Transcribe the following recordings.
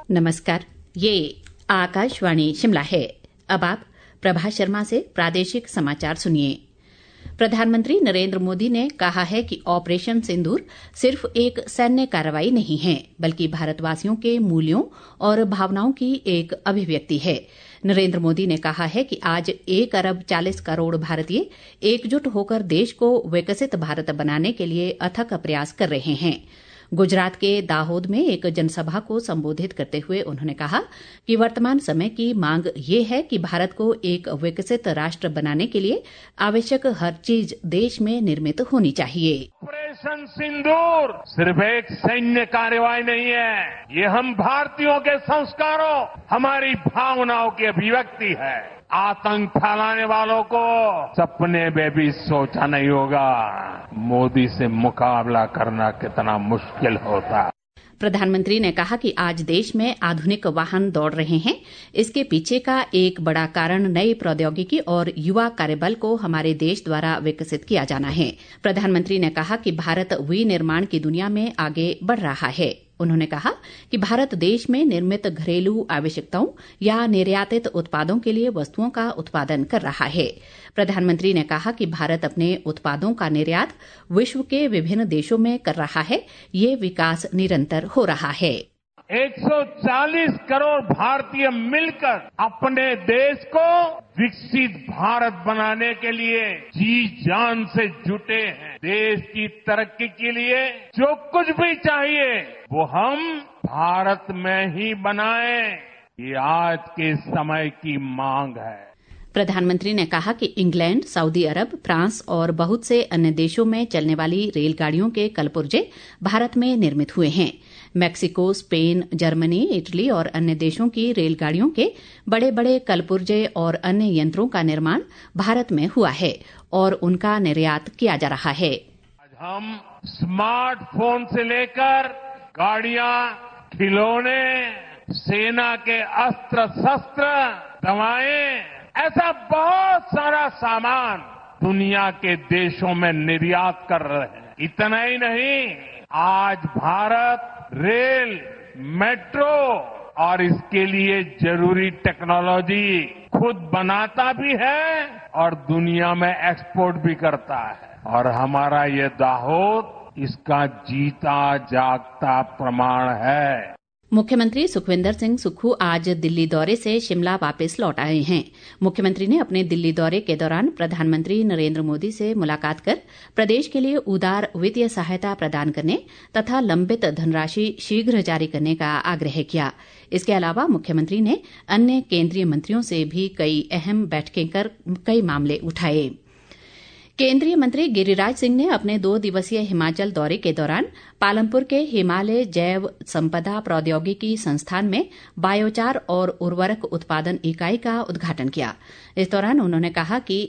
नमस्कार, ये आकाशवाणी शिमला है। अब आप प्रभा शर्मा से प्रादेशिक समाचार सुनिए। प्रधानमंत्री नरेंद्र मोदी ने कहा है कि ऑपरेशन सिंदूर सिर्फ एक सैन्य कार्रवाई नहीं है, बल्कि भारतवासियों के मूल्यों और भावनाओं की एक अभिव्यक्ति है। नरेंद्र मोदी ने कहा है कि आज 1 अरब 40 करोड़ भारतीय एकजुट होकर देश को विकसित भारत बनाने के लिए अथक प्रयास कर रहे हैं। गुजरात के दाहोद में एक जनसभा को संबोधित करते हुए उन्होंने कहा कि वर्तमान समय की मांग ये है कि भारत को एक विकसित राष्ट्र बनाने के लिए आवश्यक हर चीज देश में निर्मित होनी चाहिए। ऑपरेशन सिंदूर सिर्फ एक सैन्य कार्रवाई नहीं है, ये हम भारतीयों के संस्कारों, हमारी भावनाओं की अभिव्यक्ति है। आतंक फैलाने वालों को सपने में भी सोचा नहीं होगा मोदी से मुकाबला करना कितना मुश्किल होता है। प्रधानमंत्री ने कहा कि आज देश में आधुनिक वाहन दौड़ रहे हैं। इसके पीछे का एक बड़ा कारण नई प्रौद्योगिकी और युवा कार्यबल को हमारे देश द्वारा विकसित किया जाना है। प्रधानमंत्री ने कहा कि भारत विनिर्माण की दुनिया में आगे बढ़ रहा है। उन्होंने कहा कि भारत देश में निर्मित घरेलू आवश्यकताओं या निर्यातित उत्पादों के लिए वस्तुओं का उत्पादन कर रहा है। प्रधानमंत्री ने कहा कि भारत अपने उत्पादों का निर्यात विश्व के विभिन्न देशों में कर रहा है। ये विकास निरंतर हो रहा है। 140 करोड़ भारतीय मिलकर अपने देश को विकसित भारत बनाने के लिए जी जान से जुटे हैं। देश की तरक्की के लिए जो कुछ भी चाहिए वो हम भारत में ही बनाएं, ये आज के समय की मांग है। प्रधानमंत्री ने कहा कि इंग्लैंड, सऊदी अरब, फ्रांस और बहुत से अन्य देशों में चलने वाली रेलगाड़ियों के कलपुर्जे भारत में निर्मित हुए हैं। मैक्सिको, स्पेन, जर्मनी, इटली और अन्य देशों की रेलगाड़ियों के बड़े बड़े कलपुर्जे और अन्य यंत्रों का निर्माण भारत में हुआ है और उनका निर्यात किया जा रहा है। आज हम स्मार्टफोन से लेकर गाड़ियां, खिलौने, सेना के अस्त्र शस्त्र, दवाएं, ऐसा बहुत सारा सामान दुनिया के देशों में निर्यात कर रहे हैं। इतना ही नहीं, आज भारत रेल, मेट्रो और इसके लिए जरूरी टेक्नोलॉजी खुद बनाता भी है और दुनिया में एक्सपोर्ट भी करता है। और हमारा ये दाहोद इसका जीता जागता प्रमाण है। मुख्यमंत्री सुखविंदर सिंह सुक्खू आज दिल्ली दौरे से शिमला वापस लौट आए हैं। मुख्यमंत्री ने अपने दिल्ली दौरे के दौरान प्रधानमंत्री नरेंद्र मोदी से मुलाकात कर प्रदेश के लिए उदार वित्तीय सहायता प्रदान करने तथा लंबित धनराशि शीघ्र जारी करने का आग्रह किया। इसके अलावा मुख्यमंत्री ने अन्य केंद्रीय मंत्रियों से भी कई अहम बैठकें कर कई मामले उठाए। केंद्रीय मंत्री गिरिराज सिंह ने अपने 2 दिवसीय हिमाचल दौरे के दौरान पालमपुर के हिमालय जैव संपदा प्रौद्योगिकी संस्थान में बायोचार और उर्वरक उत्पादन इकाई का उद्घाटन किया। इस दौरान उन्होंने कहा कि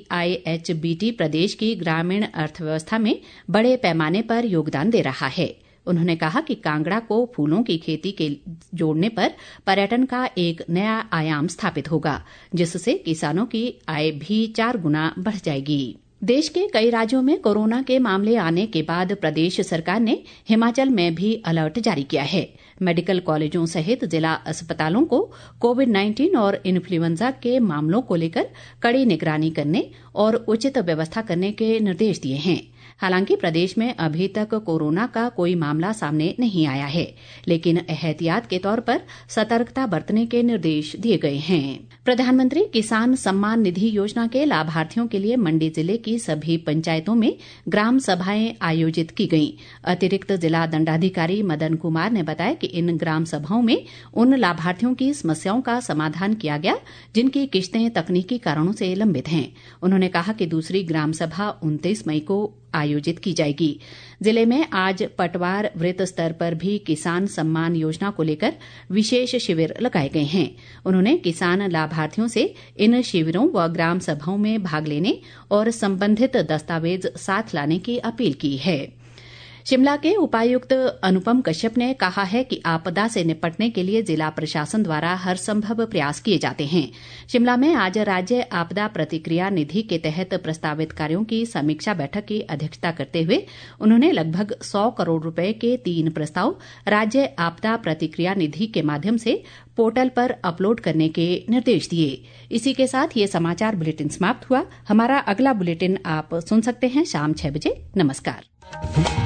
IHBT प्रदेश की ग्रामीण अर्थव्यवस्था में बड़े पैमाने पर योगदान दे रहा है। उन्होंने कहा कि कांगड़ा को फूलों की खेती के जोड़ने पर पर्यटन का एक नया आयाम स्थापित होगा, जिससे किसानों की आय भी 4 गुना बढ़ जाएगी। देश के कई राज्यों में कोरोना के मामले आने के बाद प्रदेश सरकार ने हिमाचल में भी अलर्ट जारी किया है। मेडिकल कॉलेजों सहित जिला अस्पतालों को कोविड-19 और इन्फ्लुएंजा के मामलों को लेकर कड़ी निगरानी करने और उचित व्यवस्था करने के निर्देश दिए हैं। हालांकि प्रदेश में अभी तक कोरोना का कोई मामला सामने नहीं आया है, लेकिन एहतियात के तौर पर सतर्कता बरतने के निर्देश दिए गए हैं। प्रधानमंत्री किसान सम्मान निधि योजना के लाभार्थियों के लिए मंडी जिले की सभी पंचायतों में ग्राम सभाएं आयोजित की गईं। अतिरिक्त जिला दंडाधिकारी मदन कुमार ने बताया कि इन ग्राम सभाओं में उन लाभार्थियों की समस्याओं का समाधान किया गया जिनकी किश्तें तकनीकी कारणों से लंबित हैं। उन्होंने कहा कि दूसरी ग्राम सभा 29 मई को आयोजित की जाएगी। जिले में आज पटवार वृत्त स्तर पर भी किसान सम्मान योजना को लेकर विशेष शिविर लगाए गए हैं। उन्होंने किसान लाभार्थियों से इन शिविरों व ग्राम सभाओं में भाग लेने और संबंधित दस्तावेज साथ लाने की अपील की है। शिमला के उपायुक्त अनुपम कश्यप ने कहा है कि आपदा से निपटने के लिए जिला प्रशासन द्वारा हर संभव प्रयास किए जाते हैं। शिमला में आज राज्य आपदा प्रतिक्रिया निधि के तहत प्रस्तावित कार्यों की समीक्षा बैठक की अध्यक्षता करते हुए उन्होंने लगभग 100 करोड़ रुपए के 3 प्रस्ताव राज्य आपदा प्रतिक्रिया निधि के माध्यम से पोर्टल पर अपलोड करने के निर्देश दिए। इसी के साथ ये समाचार बुलेटिन समाप्त हुआ। हमारा अगला बुलेटिन आप सुन सकते हैं शाम 6 बजे। नमस्कार।